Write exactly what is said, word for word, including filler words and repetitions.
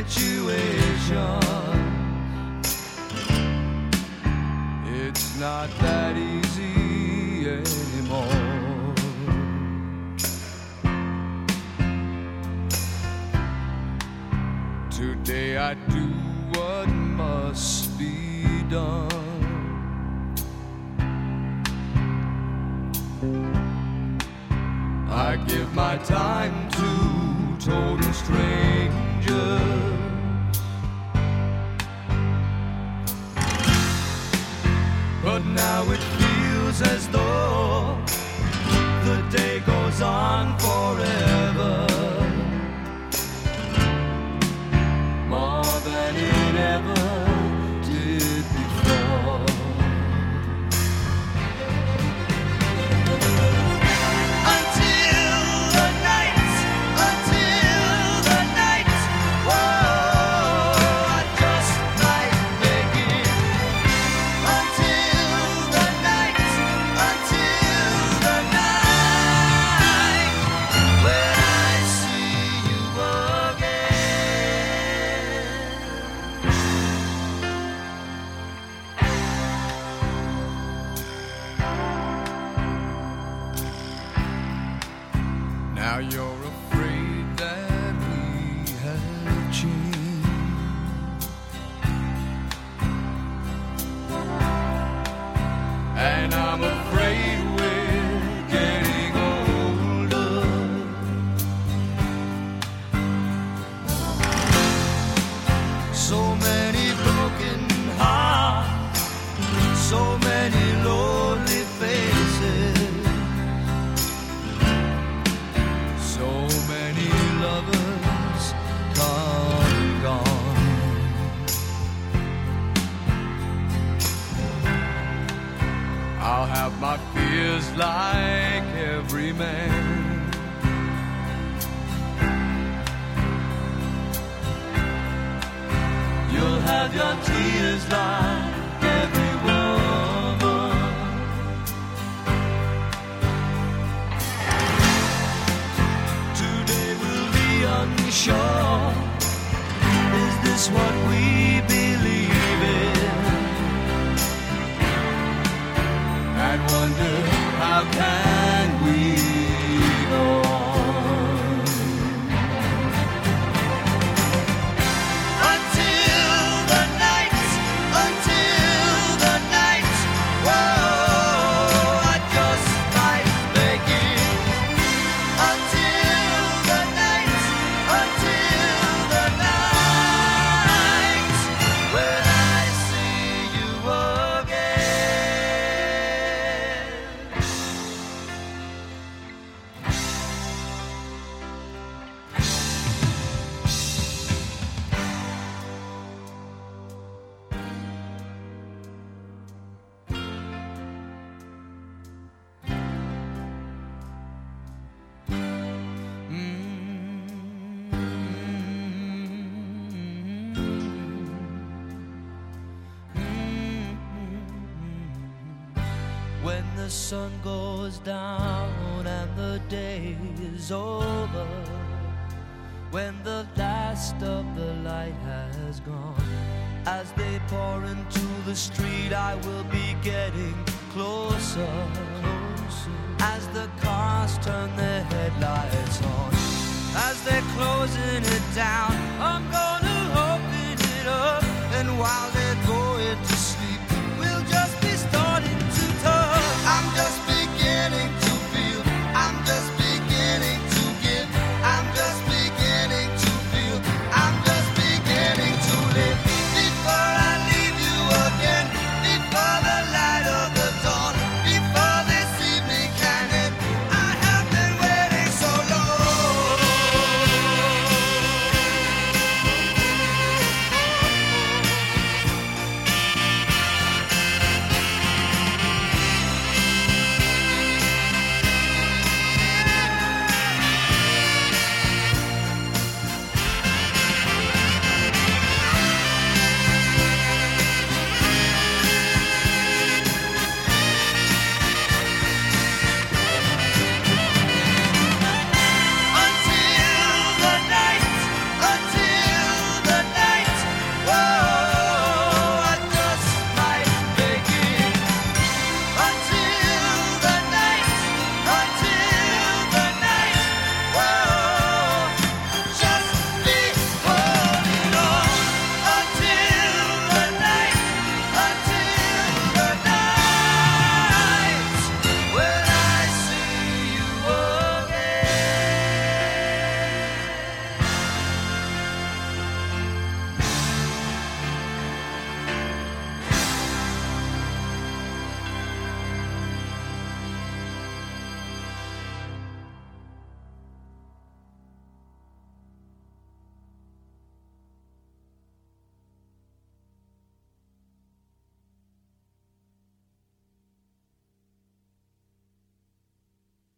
situation. It's not that easy anymore. Today I do what must be done. I give my time to total strangers. But now it feels as though the day goes on forever, more than it ever did before. Now you're afraid that we have changed, and I'm afraid we're getting older. So many broken hearts, so many lonely faces, so many lovers come and gone. I'll have my fears like every man. You'll have your tears like every woman. Unsure, is this what we believe in? And wonder, how can we go on? Until the night, until the night, whoa, I just might make it. Until the night, until the night when I see you again. When the sun goes down and the day is over, when the last of the light has gone, as they pour into the street, I will be getting closer, closer. As the cars turn their headlights on, as they're closing it down,